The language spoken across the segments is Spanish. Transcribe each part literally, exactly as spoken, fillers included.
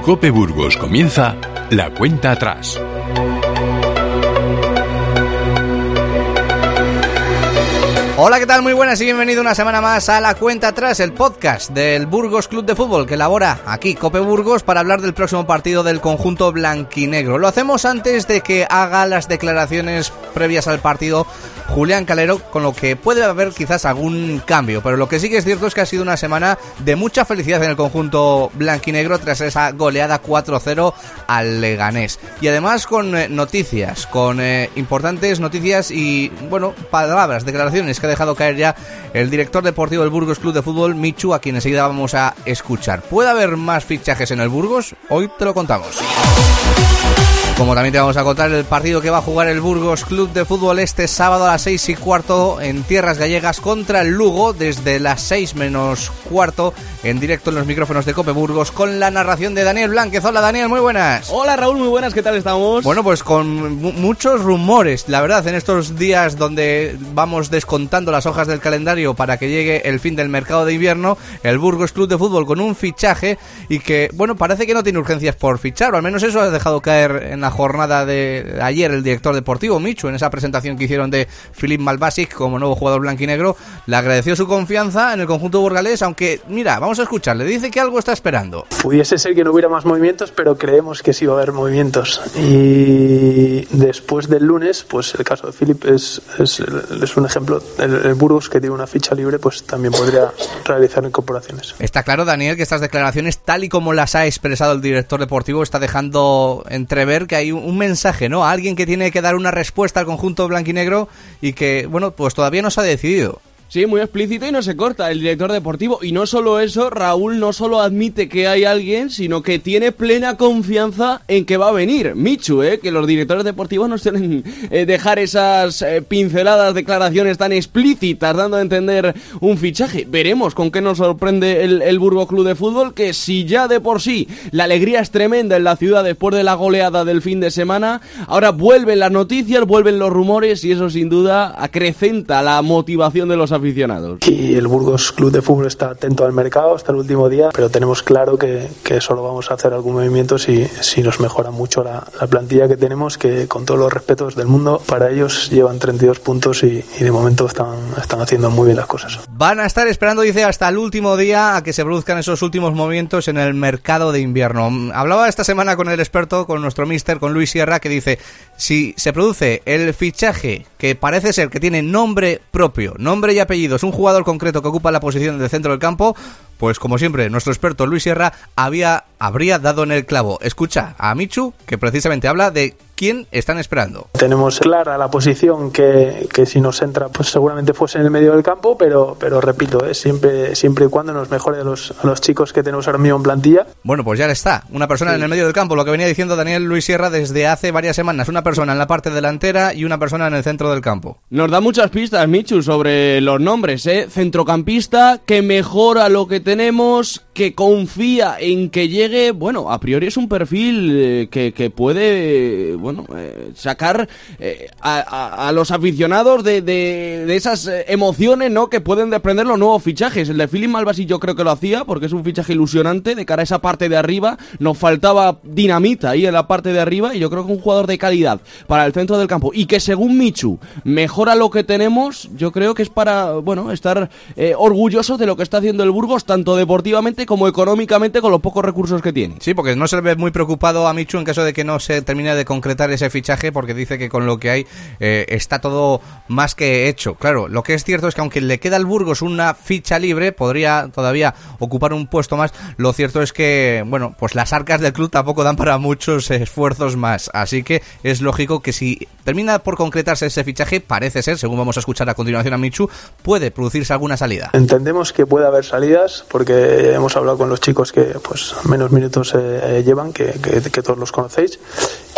Cope Burgos comienza La Cuenta Atrás. Hola, ¿qué tal? Muy buenas y bienvenido una semana más a La Cuenta Atrás, el podcast del Burgos Club de Fútbol que elabora aquí Cope Burgos para hablar del próximo partido del conjunto blanquinegro. Lo hacemos antes de que haga las declaraciones previas al partido Julián Calero, con lo que puede haber quizás algún cambio, pero lo que sí que es cierto es que ha sido una semana de mucha felicidad en el conjunto blanquinegro tras esa goleada cuatro cero al Leganés. Y además con eh, noticias, con eh, importantes noticias y, bueno, palabras, declaraciones que ha dejado caer ya el director deportivo del Burgos Club de Fútbol, Michu, a quien enseguida vamos a escuchar. ¿Puede haber más fichajes en el Burgos? Hoy te lo contamos. Como también te vamos a contar el partido que va a jugar el Burgos Club de Fútbol este sábado a las seis y cuarto en tierras gallegas contra el Lugo, desde las seis menos cuarto en directo en los micrófonos de Cope Burgos, con la narración de Daniel Blánquez. Hola Daniel, muy buenas. Hola Raúl, muy buenas, ¿qué tal estamos? Bueno, pues con m- muchos rumores, la verdad, en estos días donde vamos descontando las hojas del calendario para que llegue el fin del mercado de invierno, el Burgos Club de Fútbol con un fichaje y que, bueno, parece que no tiene urgencias por fichar, o al menos eso ha dejado caer en la jornada de ayer el director deportivo Michu, en esa presentación que hicieron de Filip Malbasic como nuevo jugador blanquinegro. Le agradeció su confianza en el conjunto burgalés, aunque, mira, vamos a escucharle, dice que algo está esperando. Pudiese ser que no hubiera más movimientos, pero creemos que sí va a haber movimientos, y después del lunes, pues el caso de Filip es, es, es un ejemplo. El, el Burgos, que tiene una ficha libre, pues también podría realizar incorporaciones. Está claro, Daniel, que estas declaraciones, tal y como las ha expresado el director deportivo, está dejando entrever que hay un mensaje, ¿no? A alguien que tiene que dar una respuesta al conjunto blanquinegro y que, bueno, pues todavía no se ha decidido. Sí, muy explícito y no se corta el director deportivo. Y no solo eso, Raúl no solo admite que hay alguien, sino que tiene plena confianza en que va a venir Michu, ¿eh? Que los directores deportivos no suelen eh, dejar esas eh, pinceladas, declaraciones tan explícitas, dando a entender un fichaje. Veremos con qué nos sorprende el, el Burgos Club de Fútbol, que si ya de por sí la alegría es tremenda en la ciudad después de la goleada del fin de semana, ahora vuelven las noticias, vuelven los rumores y eso sin duda acrecenta la motivación de los aficionados. Y el Burgos Club de Fútbol está atento al mercado hasta el último día, pero tenemos claro que, que solo vamos a hacer algún movimiento si, si nos mejora mucho la, la plantilla que tenemos, que con todos los respetos del mundo, para ellos llevan treinta y dos puntos y, y de momento están, están haciendo muy bien las cosas. Van a estar esperando, dice, hasta el último día a que se produzcan esos últimos movimientos en el mercado de invierno. Hablaba esta semana con el experto, con nuestro míster, con Luis Sierra, que dice, si se produce el fichaje que parece ser que tiene nombre propio, nombre y apellido, es un jugador concreto que ocupa la posición del centro del campo, pues como siempre, nuestro experto Luis Sierra había, habría dado en el clavo. Escucha a Michu, que precisamente habla de quién están esperando. Tenemos clara la posición que, que si nos entra, pues seguramente fuese en el medio del campo, pero, pero repito, ¿eh? siempre, siempre y cuando nos mejore a los, a los chicos que tenemos ahora mismo en plantilla. Bueno, pues ya está, una persona sí en el medio del campo, lo que venía diciendo Daniel Luis Sierra desde hace varias semanas, una persona en la parte delantera y una persona en el centro del campo. Nos da muchas pistas, Michu, sobre los nombres, ¿eh? Centrocampista que mejora lo que tenemos, que confía en que llegue. Bueno, a priori es un perfil eh, que, que puede, eh, bueno, eh, sacar eh, a, a, a los aficionados de, de, de esas eh, emociones, ¿no?, que pueden desprender los nuevos fichajes. El de Filip Malbasic yo creo que lo hacía, porque es un fichaje ilusionante de cara a esa parte de arriba. Nos faltaba dinamita ahí en la parte de arriba y yo creo que un jugador de calidad para el centro del campo y que según Michu mejora lo que tenemos, yo creo que es para, bueno, estar eh, orgullosos de lo que está haciendo el Burgos, tanto deportivamente como económicamente, con los pocos recursos que tiene. Sí, porque no se le ve muy preocupado a Michu en caso de que no se termine de concretar ese fichaje, porque dice que con lo que hay eh, está todo más que hecho. Claro, lo que es cierto es que aunque le queda al Burgos una ficha libre, podría todavía ocupar un puesto más. Lo cierto es que, bueno, pues las arcas del club tampoco dan para muchos esfuerzos más, así que es lógico que si termina por concretarse ese fichaje, parece ser, según vamos a escuchar a continuación a Michu, puede producirse alguna salida. Entendemos que puede haber salidas, porque hemos hablado con los chicos que pues menos minutos eh, llevan, que, que, que todos los conocéis, y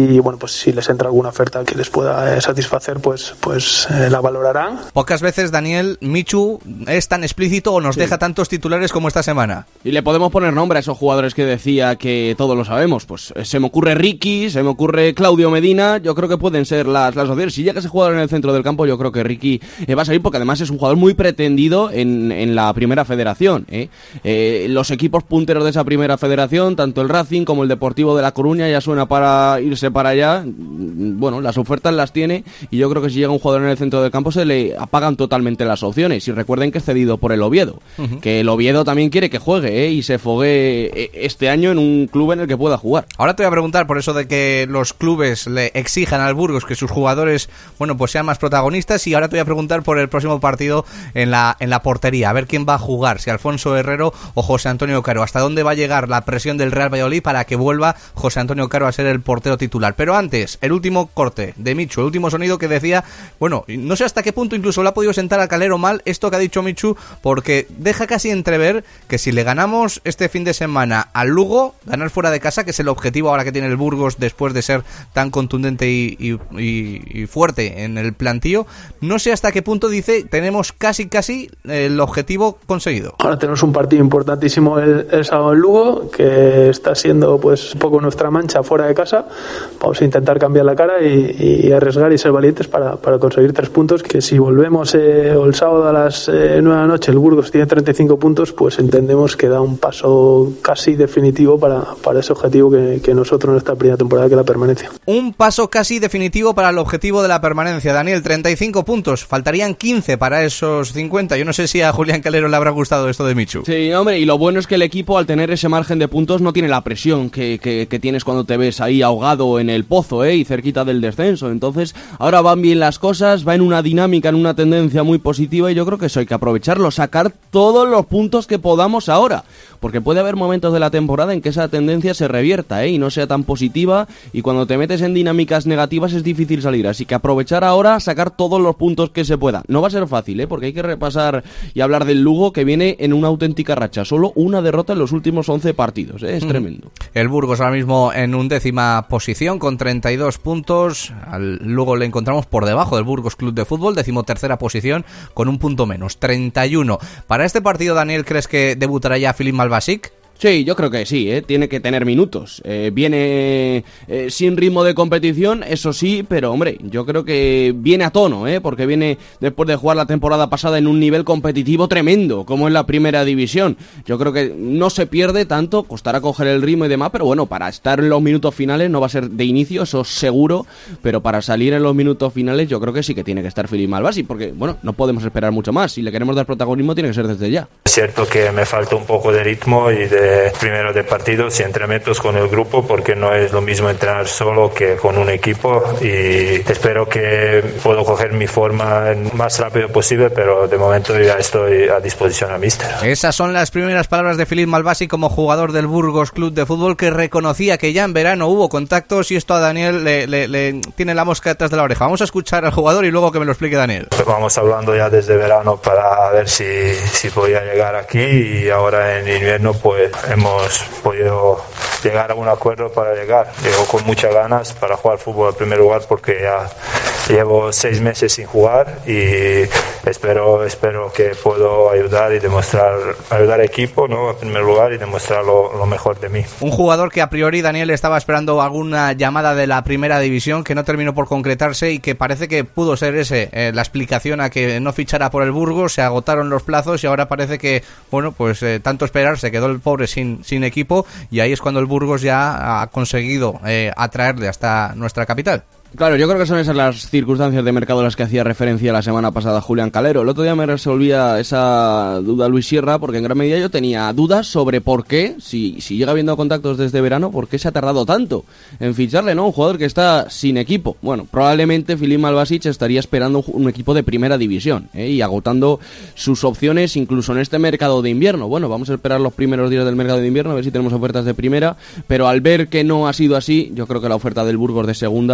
y bueno, pues si les entra alguna oferta que les pueda eh, satisfacer, pues, pues eh, la valorarán. Pocas veces, Daniel, Michu es tan explícito o nos sí. deja tantos titulares como esta semana. Y le podemos poner nombre a esos jugadores que decía que todos lo sabemos. Pues se me ocurre Ricky, se me ocurre Claudio Medina, yo creo que pueden ser las, las opciones. Si llega ese jugador en el centro del campo, yo creo que Ricky eh, va a salir, porque además es un jugador muy pretendido en, en la primera federación. ¿eh? Eh, los equipos punteros de esa primera federación, tanto el Racing como el Deportivo de La Coruña, ya suena para irse para allá. Bueno, las ofertas las tiene y yo creo que si llega un jugador en el centro del campo se le apagan totalmente las opciones. Y recuerden que es cedido por el Oviedo, uh-huh. que el Oviedo también quiere que juegue ¿eh? y se fogue este año en un club en el que pueda jugar. Ahora te voy a preguntar por eso de que los clubes le exijan al Burgos que sus jugadores, bueno, pues sean más protagonistas, y ahora te voy a preguntar por el próximo partido en la, en la portería, a ver quién va a jugar, si Alfonso Herrero o José Antonio Caro, hasta dónde va a llegar la presión del Real Valladolid para que vuelva José Antonio Caro a ser el portero titular. Pero antes, el último corte de Michu, el último sonido que decía, bueno, no sé hasta qué punto incluso le ha podido sentar al Calero mal esto que ha dicho Michu, porque deja casi entrever que si le ganamos este fin de semana al Lugo, ganar fuera de casa, que es el objetivo ahora que tiene el Burgos después de ser tan contundente y, y, y, y fuerte en el plantío, no sé hasta qué punto dice tenemos casi casi el objetivo conseguido. Ahora tenemos un partido importantísimo el, el sábado en Lugo, que está siendo pues un poco nuestra mancha fuera de casa. Vamos a intentar cambiar la cara y, y arriesgar y ser valientes para, para conseguir tres puntos, que si volvemos eh, el sábado a las eh, nueve de la noche, el Burgos tiene treinta y cinco puntos, pues entendemos que da un paso casi definitivo para, para ese objetivo que, que nosotros en esta primera temporada, que es la permanencia. Un paso casi definitivo para el objetivo de la permanencia. Daniel, treinta y cinco puntos, faltarían quince para esos cincuenta. Yo no sé si a Julián Calero le habrá gustado esto de Michu. Sí, hombre, y lo bueno es que el equipo, al tener ese margen de puntos, no tiene la presión que, que, que tienes cuando te ves ahí ahogado en el pozo, ¿eh? Y cerquita del descenso. Entonces, ahora van bien las cosas, va en una dinámica, en una tendencia muy positiva, y yo creo que eso hay que aprovecharlo, sacar todos los puntos que podamos ahora, porque puede haber momentos de la temporada en que esa tendencia se revierta, ¿eh? Y no sea tan positiva, y cuando te metes en dinámicas negativas es difícil salir, así que aprovechar ahora, sacar todos los puntos que se pueda. No va a ser fácil, ¿eh? Porque hay que repasar y hablar del Lugo, que viene en una auténtica racha, solo una derrota en los últimos once partidos, ¿eh? Es mm. tremendo. El Burgos ahora mismo en undécima posición con treinta y dos puntos, al Lugo le encontramos por debajo del Burgos Club de Fútbol, decimotercera posición con un punto menos, treinta y uno. Para este partido, Daniel, ¿crees que debutará ya Filip Malbasic? Sí, yo creo que sí, ¿eh? Tiene que tener minutos. Eh, viene eh, sin ritmo de competición, eso sí, pero hombre, yo creo que viene a tono, ¿eh? Porque viene después de jugar la temporada pasada en un nivel competitivo tremendo, como es la primera división. Yo creo que no se pierde tanto, costará coger el ritmo y demás, pero bueno, para estar en los minutos finales no va a ser de inicio, eso seguro, pero para salir en los minutos finales yo creo que sí que tiene que estar Filip Malbasic, porque bueno, no podemos esperar mucho más. Si le queremos dar protagonismo tiene que ser desde ya. Es cierto que me falta un poco de ritmo y de primero de partidos y entrenamientos con el grupo, porque no es lo mismo entrenar solo que con un equipo, y espero que puedo coger mi forma más rápido posible, pero de momento ya estoy a disposición a míster. Esas son las primeras palabras de Filip Malbasic como jugador del Burgos Club de Fútbol, que reconocía que ya en verano hubo contactos, y esto a Daniel le, le, le tiene la mosca detrás de la oreja. Vamos a escuchar al jugador y luego que me lo explique Daniel. Vamos hablando ya desde verano para ver si, si podía llegar aquí, y ahora en invierno pues hemos podido llegar a un acuerdo para llegar. Llego con muchas ganas para jugar fútbol en primer lugar, porque ya llevo seis meses sin jugar, y espero espero que puedo ayudar y demostrar, ayudar al equipo, ¿no? En primer lugar, y demostrar lo, lo mejor de mí. Un jugador que a priori Daniel estaba esperando alguna llamada de la primera división que no terminó por concretarse, y que parece que pudo ser ese eh, la explicación a que no fichara por el Burgos. Se agotaron los plazos y ahora parece que, bueno, pues eh, tanto esperar, se quedó el pobre sin, sin equipo, y ahí es cuando el Burgos ya ha conseguido eh, atraerle hasta nuestra capital. Claro, yo creo que son esas las circunstancias de mercado a las que hacía referencia la semana pasada Julián Calero. El otro día me resolvía esa duda Luis Sierra, porque en gran medida yo tenía dudas sobre por qué, si, si llega habiendo contactos desde verano, por qué se ha tardado tanto en ficharle, ¿no? Un jugador que está sin equipo. Bueno, probablemente Filip Malbasic estaría esperando un, un equipo de primera división, ¿eh? Y agotando sus opciones incluso en este mercado de invierno. Bueno, vamos a esperar los primeros días del mercado de invierno, a ver si tenemos ofertas de primera, pero al ver que no ha sido así, yo creo que la oferta del Burgos de segunda le ha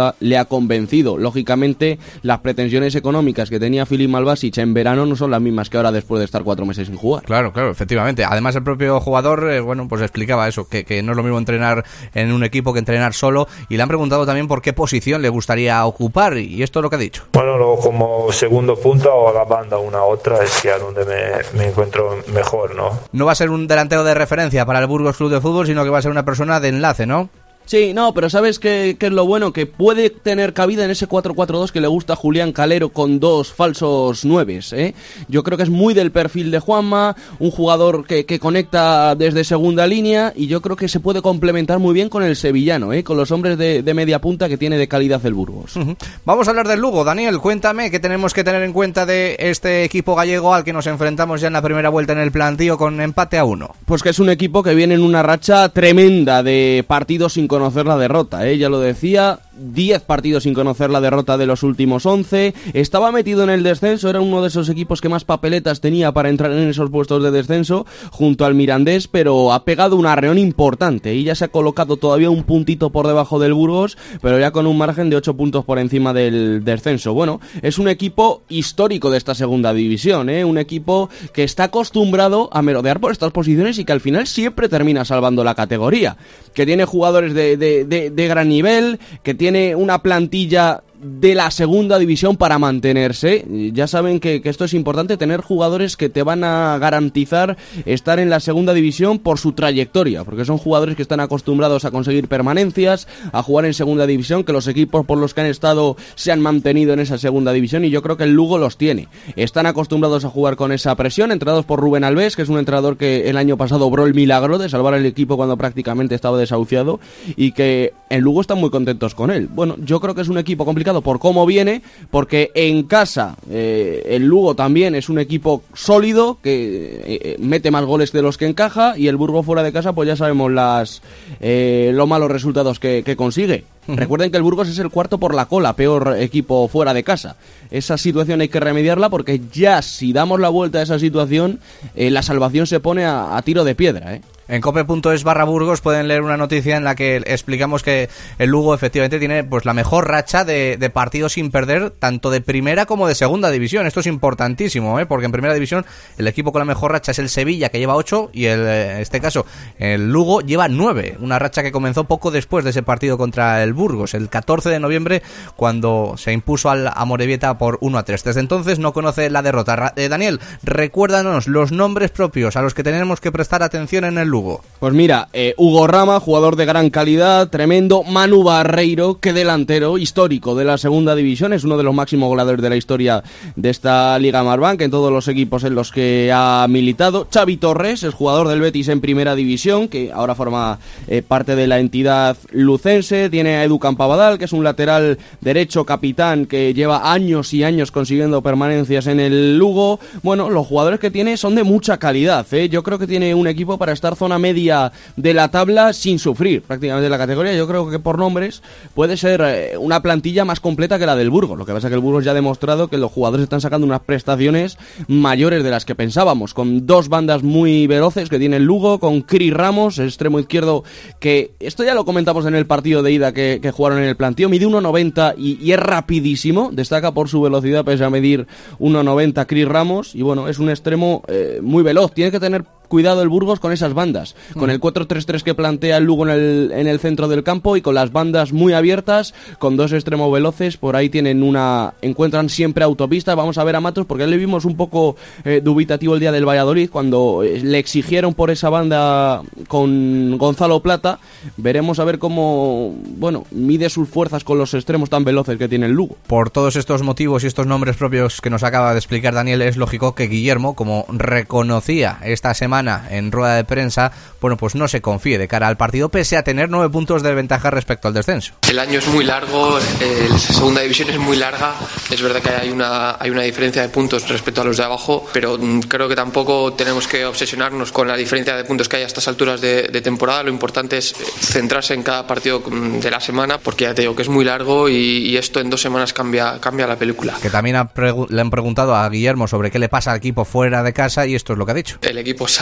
ha convencido. Lógicamente, las pretensiones económicas que tenía Filip Malbasic en verano no son las mismas que ahora después de estar cuatro meses sin jugar. Claro, claro, efectivamente. Además, el propio jugador, eh, bueno, pues explicaba eso, que, que no es lo mismo entrenar en un equipo que entrenar solo, y le han preguntado también por qué posición le gustaría ocupar, y esto es lo que ha dicho. Bueno, luego como segundo punta o a la banda, una a otra, es que a donde me, me encuentro mejor, ¿no? No va a ser un delantero de referencia para el Burgos Club de Fútbol, sino que va a ser una persona de enlace, ¿no? Sí, no, pero ¿sabes qué, qué es lo bueno? Que puede tener cabida en ese cuatro cuatro dos que le gusta a Julián Calero con dos falsos nueves, ¿eh? Yo creo que es muy del perfil de Juanma, un jugador que, que conecta desde segunda línea, y yo creo que se puede complementar muy bien con el sevillano, ¿eh? Con los hombres de, de media punta que tiene de calidad el Burgos. Uh-huh. Vamos a hablar del Lugo. Daniel, cuéntame qué tenemos que tener en cuenta de este equipo gallego al que nos enfrentamos ya en la primera vuelta en el plantío con empate a uno. Pues que es un equipo que viene en una racha tremenda de partidos sin conocer la derrota, ¿eh? Ya lo decía, diez partidos sin conocer la derrota de los últimos once, estaba metido en el descenso, era uno de esos equipos que más papeletas tenía para entrar en esos puestos de descenso junto al Mirandés, pero ha pegado un arreón importante y ya se ha colocado todavía un puntito por debajo del Burgos, pero ya con un margen de ocho puntos por encima del descenso. Bueno, es un equipo histórico de esta segunda división, ¿eh? Un equipo que está acostumbrado a merodear por estas posiciones y que al final siempre termina salvando la categoría, que tiene jugadores de, de, de, de gran nivel, que tiene una plantilla de la segunda división para mantenerse. Ya saben que, que esto es importante, tener jugadores que te van a garantizar estar en la segunda división por su trayectoria, porque son jugadores que están acostumbrados a conseguir permanencias, a jugar en segunda división, que los equipos por los que han estado se han mantenido en esa segunda división, y yo creo que el Lugo los tiene. Están acostumbrados a jugar con esa presión, entrenados por Rubén Alves, que es un entrenador que el año pasado obró el milagro de salvar al equipo cuando prácticamente estaba desahuciado, y que en Lugo están muy contentos con él. Bueno, yo creo que es un equipo complicado por cómo viene, porque en casa eh, el Lugo también es un equipo sólido que eh, mete más goles de los que encaja, y el Burgos fuera de casa pues ya sabemos las eh, los malos resultados que, que consigue. Uh-huh. Recuerden que el Burgos es el cuarto por la cola, peor equipo fuera de casa. Esa situación hay que remediarla, porque ya si damos la vuelta a esa situación, eh, la salvación se pone a, a tiro de piedra, ¿eh? En cope.es barra Burgos pueden leer una noticia en la que explicamos que el Lugo efectivamente tiene pues la mejor racha de, de partidos sin perder, tanto de primera como de segunda división. Esto es importantísimo, ¿eh? Porque en primera división el equipo con la mejor racha es el Sevilla, que lleva ocho, y el, en este caso el Lugo lleva nueve. Una racha que comenzó poco después de ese partido contra el Burgos, el catorce de noviembre, cuando se impuso al Amorebieta por uno a tres. Desde entonces no conoce la derrota. Eh, Daniel, recuérdanos los nombres propios a los que tenemos que prestar atención en el Lugo. Pues mira, eh, Hugo Rama, jugador de gran calidad, tremendo. Manu Barreiro, que delantero histórico de la segunda división, es uno de los máximos goleadores de la historia de esta Liga Marbank en todos los equipos en los que ha militado. Xavi Torres, es jugador del Betis en primera división, que ahora forma eh, parte de la entidad lucense. Tiene a Edu Campabadal, que es un lateral derecho capitán que lleva años y años consiguiendo permanencias en el Lugo. Bueno, los jugadores que tiene son de mucha calidad, ¿eh? Yo creo que tiene un equipo para estar zona media de la tabla sin sufrir prácticamente la categoría. Yo creo que por nombres puede ser eh, una plantilla más completa que la del Burgos. Lo que pasa es que el Burgos ya ha demostrado que los jugadores están sacando unas prestaciones mayores de las que pensábamos, con dos bandas muy veloces que tiene el Lugo, con Cris Ramos, el extremo izquierdo, que esto ya lo comentamos en el partido de ida que, que jugaron en el plantío, mide uno noventa y, y es rapidísimo, destaca por su velocidad pese a medir uno noventa Cris Ramos, y bueno, es un extremo eh, muy veloz. Tiene que tener cuidado el Burgos con esas bandas, con el cuatro tres tres que plantea el Lugo en el, en el centro del campo, y con las bandas muy abiertas, con dos extremos veloces. Por ahí tienen una, encuentran siempre autopista. Vamos a ver a Matos, porque le vimos un poco eh, dubitativo el día del Valladolid, cuando eh, le exigieron por esa banda con Gonzalo Plata. Veremos a ver cómo, bueno, mide sus fuerzas con los extremos tan veloces que tiene el Lugo. Por todos estos motivos y estos nombres propios que nos acaba de explicar Daniel, es lógico que Guillermo, como reconocía esta semana en rueda de prensa, bueno, pues no se confíe de cara al partido, pese a tener nueve puntos de ventaja respecto al descenso. El año es muy largo, eh, la segunda división es muy larga. Es verdad que hay una, hay una diferencia de puntos respecto a los de abajo, pero mm, creo que tampoco tenemos que obsesionarnos con la diferencia de puntos que hay a estas alturas de, de temporada. Lo importante es centrarse en cada partido de la semana, porque ya te digo que es muy largo, y, y esto en dos semanas cambia, cambia la película. Que también ha pregu- le han preguntado a Guillermo sobre qué le pasa al equipo fuera de casa, y esto es lo que ha dicho. El equipo sabe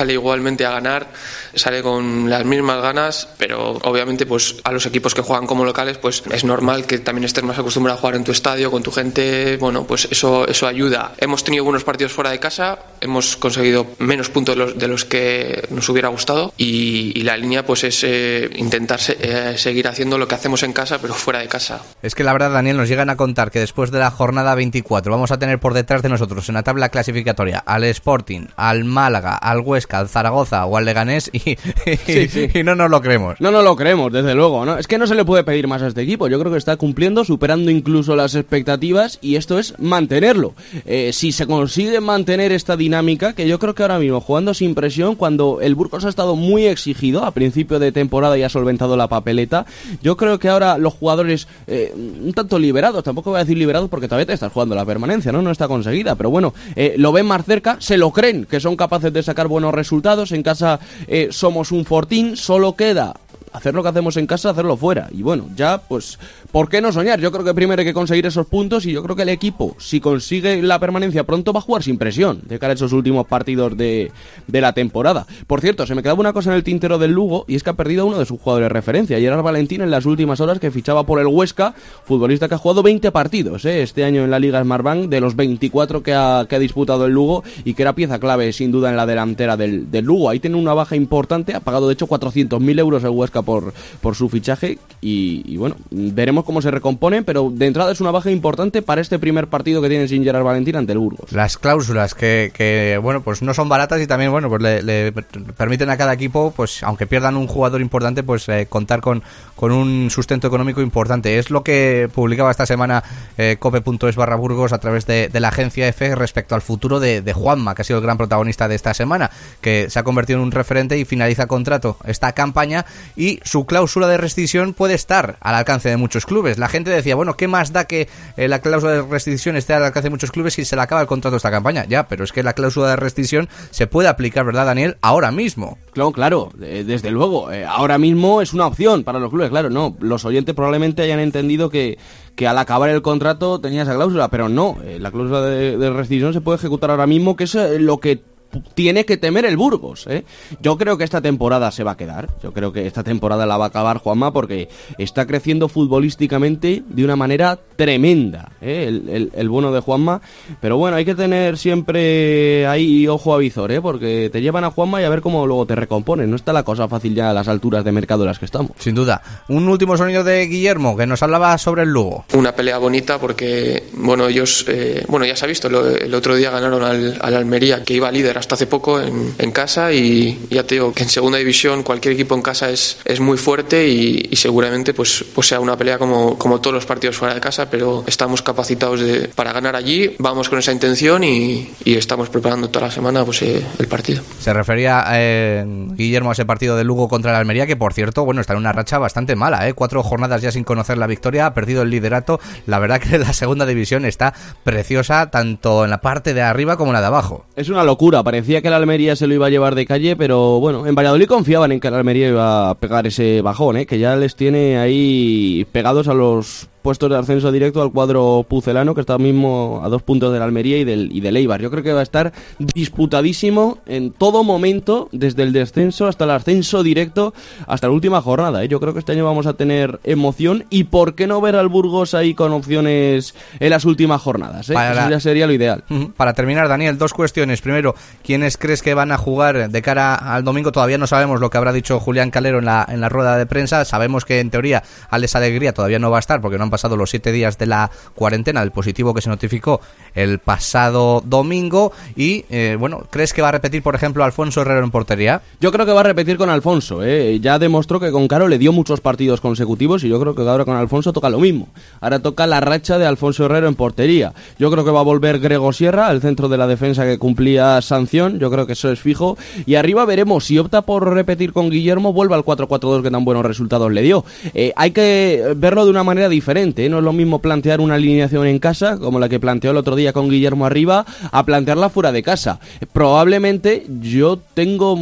sale igualmente a ganar, sale con las mismas ganas, pero obviamente pues a los equipos que juegan como locales pues es normal que también estés más acostumbrado a jugar en tu estadio, con tu gente, bueno, pues eso, eso ayuda. Hemos tenido buenos partidos fuera de casa, hemos conseguido menos puntos de los, de los que nos hubiera gustado y, y la línea pues es eh, intentar se, eh, seguir haciendo lo que hacemos en casa pero fuera de casa. Es que la verdad, Daniel, nos llegan a contar que después de la jornada veinticuatro vamos a tener por detrás de nosotros en la tabla clasificatoria al Sporting, al Málaga, al Huesca, al Zaragoza o al Leganés y, y, sí, sí. y no nos lo creemos. No nos lo creemos, desde luego, ¿no? Es que no se le puede pedir más a este equipo. Yo creo que está cumpliendo, superando incluso las expectativas y esto es mantenerlo. Eh, si se consigue mantener esta dinámica, que yo creo que ahora mismo, jugando sin presión, cuando el Burgos ha estado muy exigido a principio de temporada y ha solventado la papeleta, yo creo que ahora los jugadores eh, un tanto liberados, tampoco voy a decir liberados porque todavía te estás jugando la permanencia, ¿no? No está conseguida, pero bueno, eh, lo ven más cerca, se lo creen, que son capaces de sacar buenos resultados, en casa eh, somos un fortín, solo queda hacer lo que hacemos en casa, hacerlo fuera. Y bueno, ya, pues, ¿por qué no soñar? Yo creo que primero hay que conseguir esos puntos y yo creo que el equipo, si consigue la permanencia pronto, va a jugar sin presión de cara a esos últimos partidos de, de la temporada. Por cierto, se me quedaba una cosa en el tintero del Lugo y es que ha perdido a uno de sus jugadores de referencia, Gerard Valentín, en las últimas horas, que fichaba por el Huesca, futbolista que ha jugado veinte partidos ¿eh? este año en la Liga Smartbank, de los veinticuatro que ha, que ha disputado el Lugo y que era pieza clave, sin duda, en la delantera del, del Lugo. Ahí tiene una baja importante, ha pagado de hecho cuatrocientos mil euros el Huesca por, por su fichaje y, y bueno, veremos cómo se recomponen, pero de entrada es una baja importante para este primer partido que tienen sin Gerard Valentín ante el Burgos. Las cláusulas que, que bueno, pues no son baratas y también, bueno, pues le, le permiten a cada equipo, pues aunque pierdan un jugador importante, pues eh, contar con, con un sustento económico importante. Es lo que publicaba esta semana eh, cope.es barra Burgos a través de, de la agencia F respecto al futuro de, de Juanma, que ha sido el gran protagonista de esta semana, que se ha convertido en un referente y finaliza contrato esta campaña y su cláusula de rescisión puede estar al alcance de muchos clubes. La gente decía, bueno, ¿qué más da que eh, la cláusula de rescisión esté al alcance de muchos clubes si se le acaba el contrato esta campaña? Ya, pero es que la cláusula de rescisión se puede aplicar, ¿verdad, Daniel? Ahora mismo. Claro, claro, eh, desde luego. Eh, ahora mismo es una opción para los clubes, claro, no. Los oyentes probablemente hayan entendido que, que al acabar el contrato tenía esa cláusula, pero no. Eh, la cláusula de, de rescisión se puede ejecutar ahora mismo, que es eh, lo que tiene que temer el Burgos, ¿eh? Yo creo que esta temporada se va a quedar. Yo creo que esta temporada la va a acabar Juanma porque está creciendo futbolísticamente de una manera tremenda, ¿eh? el, el, el bueno de Juanma. Pero bueno, hay que tener siempre ahí ojo a visor, ¿eh? Porque te llevan a Juanma y a ver cómo luego te recomponen. No está la cosa fácil ya a las alturas de mercado en las que estamos. Sin duda. Un último sonido de Guillermo, que nos hablaba sobre el Lugo. Una pelea bonita porque, bueno, ellos, eh, bueno, ya se ha visto, lo, el otro día ganaron al, al Almería, que iba líder hasta hace poco en, en casa y ya te digo que en segunda división cualquier equipo en casa es, es muy fuerte y, y seguramente pues, pues sea una pelea como, como todos los partidos fuera de casa, pero estamos capacitados de, para ganar allí, vamos con esa intención y, y estamos preparando toda la semana pues, eh, el partido. Se refería eh, Guillermo a ese partido de Lugo contra el Almería, que por cierto, bueno, está en una racha bastante mala, ¿eh? cuatro jornadas ya sin conocer la victoria, ha perdido el liderato. La verdad que la segunda división está preciosa tanto en la parte de arriba como en la de abajo. Es una locura, parecía que el Almería se lo iba a llevar de calle, pero bueno, en Valladolid confiaban en que el Almería iba a pegar ese bajón, ¿eh? Que ya les tiene ahí pegados a los puestos de ascenso directo al cuadro pucelano, que está mismo a dos puntos del Almería y del, y del Eibar. Yo creo que va a estar disputadísimo en todo momento, desde el descenso hasta el ascenso directo, hasta la última jornada, ¿eh? Yo creo que este año vamos a tener emoción y por qué no ver al Burgos ahí con opciones en las últimas jornadas, ¿eh? Para... Eso ya sería lo ideal. Para terminar, Daniel, dos cuestiones. Primero, ¿quiénes crees que van a jugar de cara al domingo? Todavía no sabemos lo que habrá dicho Julián Calero en la, en la rueda de prensa. Sabemos que en teoría Alex Alegría todavía no va a estar porque no han pasado los siete días de la cuarentena, del positivo que se notificó el pasado domingo. Y eh, bueno, ¿crees que va a repetir, por ejemplo, Alfonso Herrero en portería? Yo creo que va a repetir con Alfonso, ¿eh? Ya demostró que con Caro le dio muchos partidos consecutivos y yo creo que ahora con Alfonso toca lo mismo. Ahora toca la racha de Alfonso Herrero en portería. Yo creo que va a volver Grego Sierra, el centro de la defensa que cumplía sanción. Yo creo que eso es fijo. Y arriba veremos si opta por repetir con Guillermo, vuelve al cuatro cuatro dos que tan buenos resultados le dio. Eh, hay que verlo de una manera diferente, ¿eh? No es lo mismo plantear una alineación en casa, como la que planteó el otro día con Guillermo arriba, a plantearla fuera de casa. Probablemente yo tengo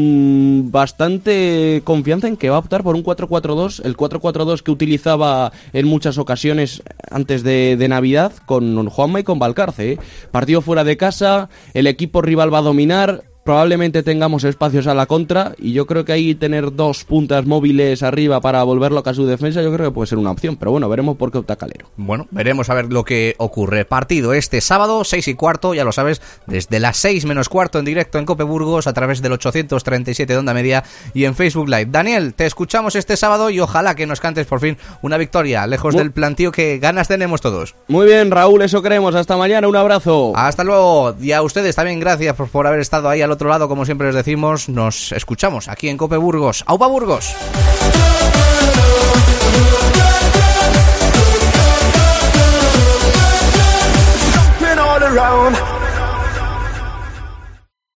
mmm, bastante confianza en que va a optar por un cuatro cuatro dos, el cuatro cuatro dos que utilizaba en muchas ocasiones antes de, de Navidad con Juanma y con Valcarce, ¿eh? Partido fuera de casa, el equipo rival va a dominar. probablemente tengamos espacios a la contra, y yo creo que ahí tener dos puntas móviles arriba para volver loca a su defensa, yo creo que puede ser una opción, pero bueno, veremos por qué opta Calero. Bueno, veremos a ver lo que ocurre. Partido este sábado, seis y cuarto, ya lo sabes, desde las seis menos cuarto en directo en Cope Burgos, a través del ochocientos treinta y siete de Onda Media y en Facebook Live. Daniel, te escuchamos este sábado y ojalá que nos cantes por fin una victoria, lejos Muy... del plantío que ganas tenemos todos. Muy bien, Raúl, eso queremos. Hasta mañana, un abrazo. Hasta luego. Y a ustedes también gracias por, por haber estado ahí al otro lado, como siempre les decimos. Nos escuchamos aquí en Cope Burgos. ¡Aupa Burgos! Around